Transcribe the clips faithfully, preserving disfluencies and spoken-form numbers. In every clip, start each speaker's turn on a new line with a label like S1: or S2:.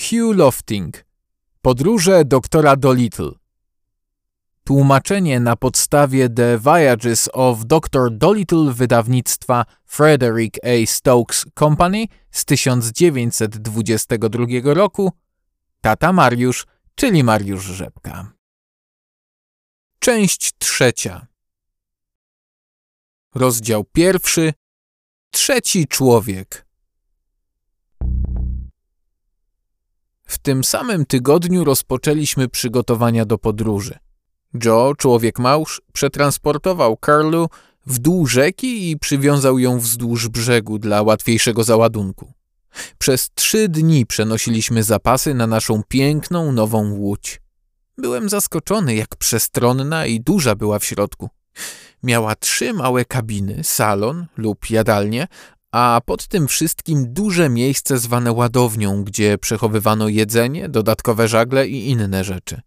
S1: Hugh Lofting. Podróże doktora Dolittle. Tłumaczenie na podstawie The Voyages of doktor Dolittle wydawnictwa Frederick A. Stokes Company z tysiąc dziewięćset dwudziestego drugiego roku. Tata Mariusz, czyli Mariusz Rzepka. Część trzecia. Rozdział pierwszy. Trzeci człowiek. W tym samym tygodniu rozpoczęliśmy przygotowania do podróży. Joe, człowiek małż, przetransportował Carlu w dół rzeki i przywiązał ją wzdłuż brzegu dla łatwiejszego załadunku. Przez trzy dni przenosiliśmy zapasy na naszą piękną, nową łódź. Byłem zaskoczony, jak przestronna i duża była w środku. Miała trzy małe kabiny, salon lub jadalnię, a pod tym wszystkim duże miejsce zwane ładownią, gdzie przechowywano jedzenie, dodatkowe żagle i inne rzeczy.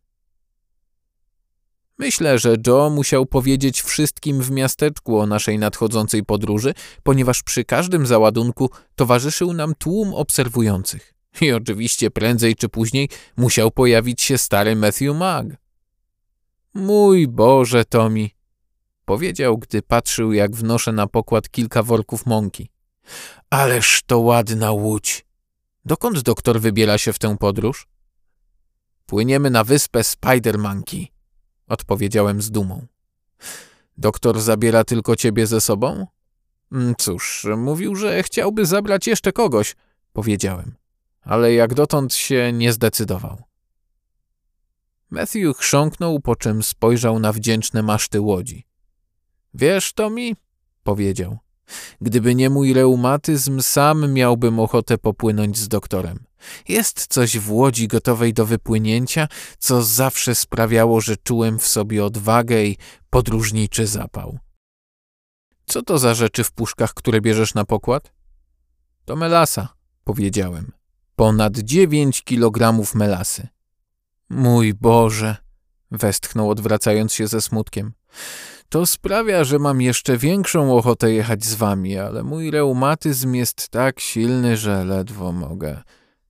S1: Myślę, że Joe musiał powiedzieć wszystkim w miasteczku o naszej nadchodzącej podróży, ponieważ przy każdym załadunku towarzyszył nam tłum obserwujących. I oczywiście prędzej czy później musiał pojawić się stary Matthew Mugg. Mój Boże, Tommy, powiedział, gdy patrzył, jak wnoszę na pokład kilka worków mąki. Ależ to ładna łódź. Dokąd doktor wybiera się w tę podróż? Płyniemy na wyspę Spider Monkey, odpowiedziałem z dumą. Doktor zabiera tylko ciebie ze sobą? Cóż, mówił, że chciałby zabrać jeszcze kogoś, powiedziałem, ale jak dotąd się nie zdecydował. Matthew chrząknął, po czym spojrzał na wdzięczne maszty łodzi. Wiesz, Tommy, powiedział, gdyby nie mój reumatyzm, sam miałbym ochotę popłynąć z doktorem. Jest coś w łodzi gotowej do wypłynięcia, co zawsze sprawiało, że czułem w sobie odwagę i podróżniczy zapał. Co to za rzeczy w puszkach, które bierzesz na pokład? To melasa, powiedziałem. Ponad dziewięć kilogramów melasy. Mój Boże, westchnął, odwracając się ze smutkiem. To sprawia, że mam jeszcze większą ochotę jechać z wami, ale mój reumatyzm jest tak silny, że ledwo mogę.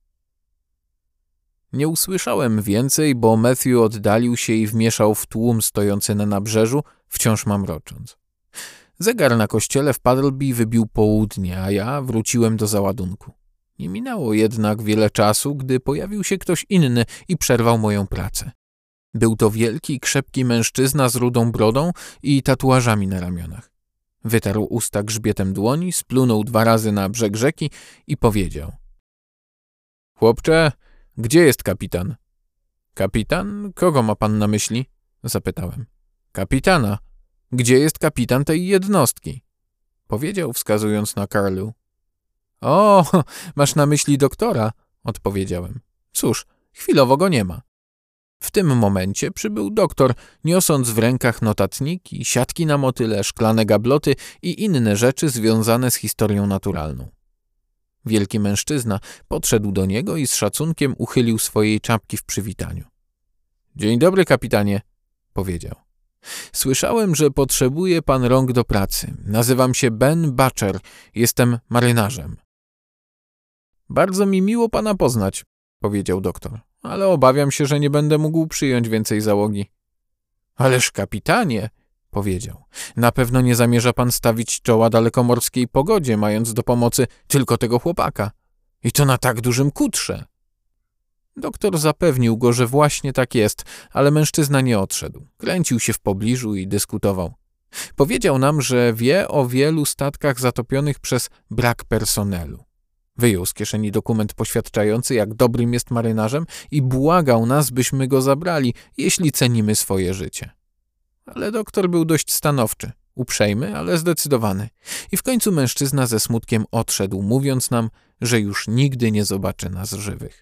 S1: Nie usłyszałem więcej, bo Matthew oddalił się i wmieszał w tłum stojący na nabrzeżu, wciąż mamrocząc. Zegar na kościele w Puddleby wybił południe, a ja wróciłem do załadunku. Nie minęło jednak wiele czasu, gdy pojawił się ktoś inny i przerwał moją pracę. Był to wielki, krzepki mężczyzna z rudą brodą i tatuażami na ramionach. Wytarł usta grzbietem dłoni, splunął dwa razy na brzeg rzeki i powiedział. Chłopcze, gdzie jest kapitan? Kapitan? Kogo ma pan na myśli? Zapytałem. Kapitana. Gdzie jest kapitan tej jednostki? Powiedział, wskazując na Carlu. O, masz na myśli doktora? Odpowiedziałem. Cóż, chwilowo go nie ma. W tym momencie przybył doktor, niosąc w rękach notatniki, siatki na motyle, szklane gabloty i inne rzeczy związane z historią naturalną. Wielki mężczyzna podszedł do niego i z szacunkiem uchylił swojej czapki w przywitaniu. Dzień dobry, kapitanie, powiedział. Słyszałem, że potrzebuje pan rąk do pracy. Nazywam się Ben Butcher, jestem marynarzem. Bardzo mi miło pana poznać, powiedział doktor, ale obawiam się, że nie będę mógł przyjąć więcej załogi. Ależ kapitanie, powiedział, na pewno nie zamierza pan stawić czoła dalekomorskiej pogodzie, mając do pomocy tylko tego chłopaka. I to na tak dużym kutrze. Doktor zapewnił go, że właśnie tak jest, ale mężczyzna nie odszedł. Kręcił się w pobliżu i dyskutował. Powiedział nam, że wie o wielu statkach zatopionych przez brak personelu. Wyjął z kieszeni dokument poświadczający, jak dobrym jest marynarzem i błagał nas, byśmy go zabrali, jeśli cenimy swoje życie. Ale doktor był dość stanowczy, uprzejmy, ale zdecydowany. I w końcu mężczyzna ze smutkiem odszedł, mówiąc nam, że już nigdy nie zobaczy nas żywych.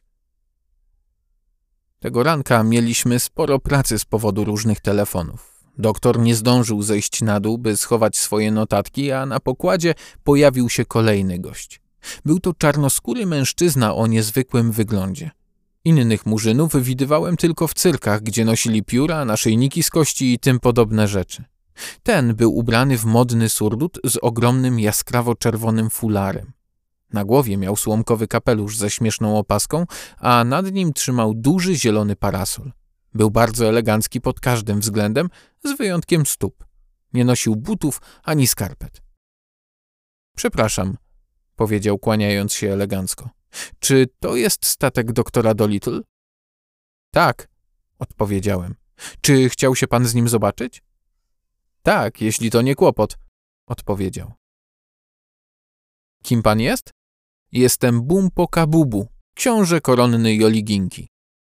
S1: Tego ranka mieliśmy sporo pracy z powodu różnych telefonów. Doktor nie zdążył zejść na dół, by schować swoje notatki, a na pokładzie pojawił się kolejny gość. Był to czarnoskóry mężczyzna o niezwykłym wyglądzie. Innych murzynów widywałem tylko w cyrkach, gdzie nosili pióra, naszyjniki z kości i tym podobne rzeczy. Ten był ubrany w modny surdut z ogromnym jaskrawo-czerwonym fularem. Na głowie miał słomkowy kapelusz ze śmieszną opaską, a nad nim trzymał duży zielony parasol. Był bardzo elegancki pod każdym względem, z wyjątkiem stóp. Nie nosił butów ani skarpet. Przepraszam, powiedział, kłaniając się elegancko. Czy to jest statek doktora Dolittle? Tak, odpowiedziałem. Czy chciał się pan z nim zobaczyć? Tak, jeśli to nie kłopot, odpowiedział. Kim pan jest? Jestem Bumpo Kabubu, książę koronny Joliginki.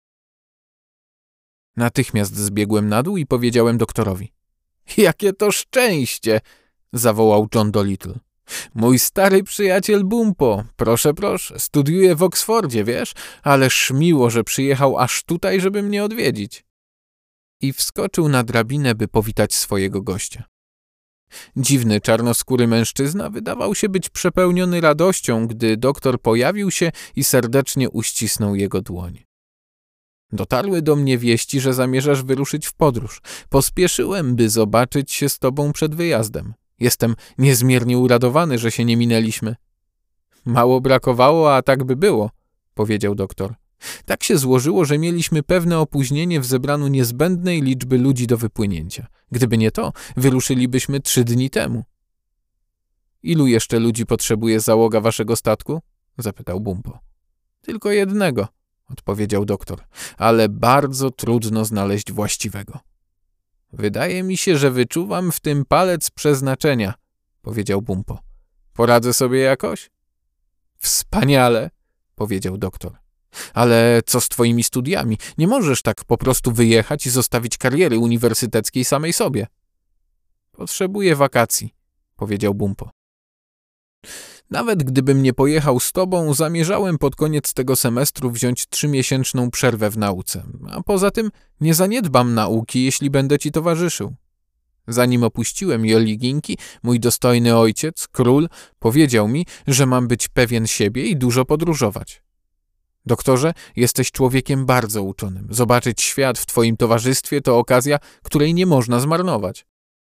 S1: Natychmiast zbiegłem na dół i powiedziałem doktorowi. Jakie to szczęście! Zawołał John Dolittle. Mój stary przyjaciel Bumpo, proszę, proszę, studiuje w Oksfordzie, wiesz? Ależ miło, że przyjechał aż tutaj, żeby mnie odwiedzić. I wskoczył na drabinę, by powitać swojego gościa. Dziwny, czarnoskóry mężczyzna wydawał się być przepełniony radością, gdy doktor pojawił się i serdecznie uścisnął jego dłoń. Dotarły do mnie wieści, że zamierzasz wyruszyć w podróż. Pospieszyłem, by zobaczyć się z tobą przed wyjazdem. Jestem niezmiernie uradowany, że się nie minęliśmy. Mało brakowało, a tak by było, powiedział doktor. Tak się złożyło, że mieliśmy pewne opóźnienie w zebraniu niezbędnej liczby ludzi do wypłynięcia. Gdyby nie to, wyruszylibyśmy trzy dni temu. Ilu jeszcze ludzi potrzebuje załoga waszego statku? Zapytał Bumpo. Tylko jednego, odpowiedział doktor, ale bardzo trudno znaleźć właściwego. Wydaje mi się, że wyczuwam w tym palec przeznaczenia, powiedział Bumpo. Poradzę sobie jakoś? Wspaniale, powiedział doktor. Ale co z twoimi studiami? Nie możesz tak po prostu wyjechać i zostawić kariery uniwersyteckiej samej sobie. Potrzebuję wakacji, powiedział Bumpo. Nawet gdybym nie pojechał z tobą, zamierzałem pod koniec tego semestru wziąć trzymiesięczną przerwę w nauce, a poza tym nie zaniedbam nauki, jeśli będę ci towarzyszył. Zanim opuściłem Joliginki, mój dostojny ojciec, król, powiedział mi, że mam być pewien siebie i dużo podróżować. Doktorze, jesteś człowiekiem bardzo uczonym. Zobaczyć świat w twoim towarzystwie to okazja, której nie można zmarnować.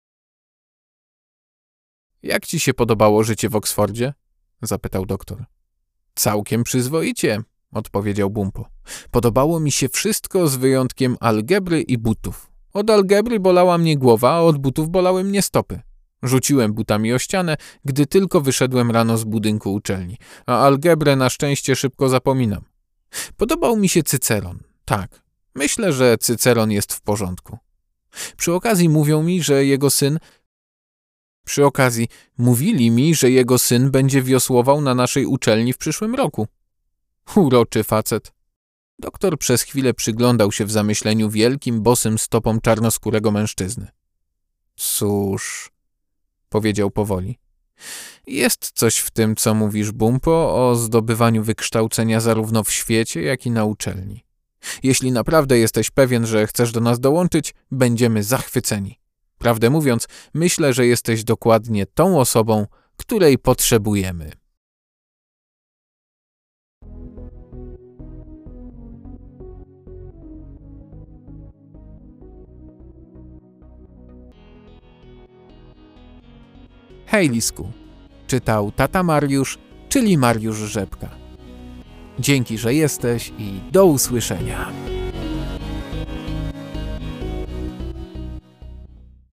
S1: Jak ci się podobało życie w Oksfordzie? Zapytał doktor. Całkiem przyzwoicie, odpowiedział Bumpo. Podobało mi się wszystko z wyjątkiem algebry i butów. Od algebry bolała mnie głowa, a od butów bolały mnie stopy. Rzuciłem butami o ścianę, gdy tylko wyszedłem rano z budynku uczelni, a algebrę na szczęście szybko zapominam. Podobał mi się Cyceron. Tak, myślę, że Cyceron jest w porządku. Przy okazji mówią mi, że jego syn... Przy okazji mówili mi, że jego syn będzie wiosłował na naszej uczelni w przyszłym roku. Uroczy facet. Doktor przez chwilę przyglądał się w zamyśleniu wielkim, bosym stopom czarnoskórego mężczyzny. Cóż, powiedział powoli. Jest coś w tym, co mówisz, Bumpo, o zdobywaniu wykształcenia zarówno w świecie, jak i na uczelni. Jeśli naprawdę jesteś pewien, że chcesz do nas dołączyć, będziemy zachwyceni. Prawdę mówiąc, myślę, że jesteś dokładnie tą osobą, której potrzebujemy. Hej, Lisku. Czytał tata Mariusz, czyli Mariusz Rzepka. Dzięki, że jesteś i do usłyszenia.